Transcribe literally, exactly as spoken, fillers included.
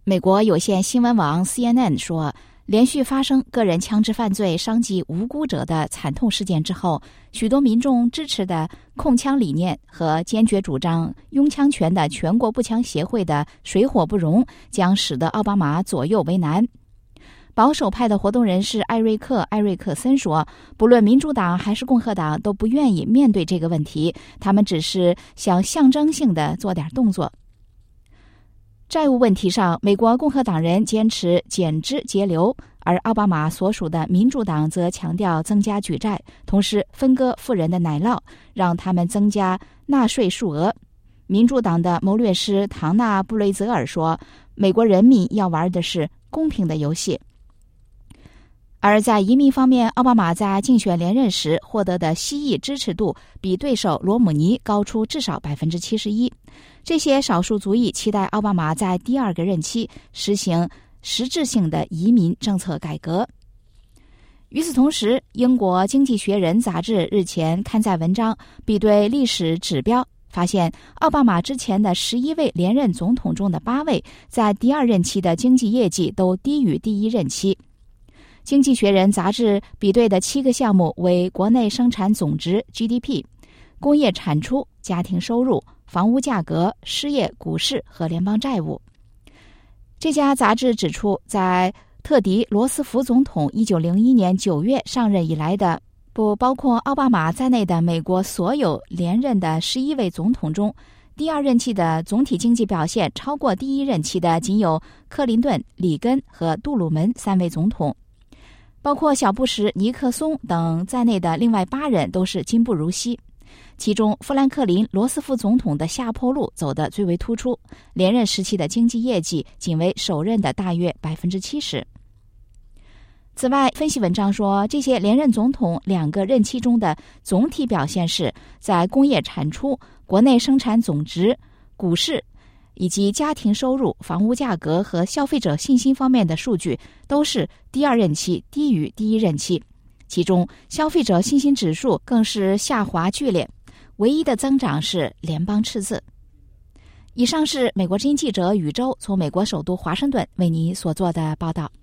美国有线新闻网 C N N 说，连续发生个人枪支犯罪伤及无辜者的惨痛事件之后，许多民众支持的控枪理念和坚决主张拥枪权的全国步枪协会的水火不容，将使得奥巴马左右为难。保守派的活动人士艾瑞克·艾瑞克森说，不论民主党还是共和党都不愿意面对这个问题，他们只是想象征性的做点动作。债务问题上，美国共和党人坚持减支节流，而奥巴马所属的民主党则强调增加举债，同时分割富人的奶酪，让他们增加纳税数额。民主党的谋略师唐纳·布雷泽尔说，美国人民要玩的是公平的游戏。而在移民方面，奥巴马在竞选连任时获得的西裔支持度比对手罗姆尼高出至少 百分之七十一。这些少数族裔期待奥巴马在第二个任期实行实质性的移民政策改革。与此同时，英国《经济学人》杂志日前刊载文章，比对历史指标，发现奥巴马之前的十一位连任总统中的八位，在第二任期的经济业绩都低于第一任期。《经济学人》杂志比对的七个项目为国内生产总值 G D P、工业产出、家庭收入、房屋价格、失业、股市和联邦债务。这家杂志指出，在特迪·罗斯福总统一九零一年九月上任以来的不包括奥巴马在内的美国所有连任的十一位总统中，第二任期的总体经济表现超过第一任期的仅有克林顿、里根和杜鲁门三位总统。包括小布什、尼克松等在内的另外八人都是今不如昔，其中富兰克林·罗斯福总统的下坡路走得最为突出，连任时期的经济业绩仅为首任的大约 百分之七十。此外，分析文章说，这些连任总统两个任期中的总体表现是在工业产出、国内生产总值、股市以及家庭收入、房屋价格和消费者信心方面的数据都是第二任期低于第一任期，其中消费者信心指数更是下滑剧烈，唯一的增长是联邦赤字。以上是美国之音记者宇宙从美国首都华盛顿为你所做的报道。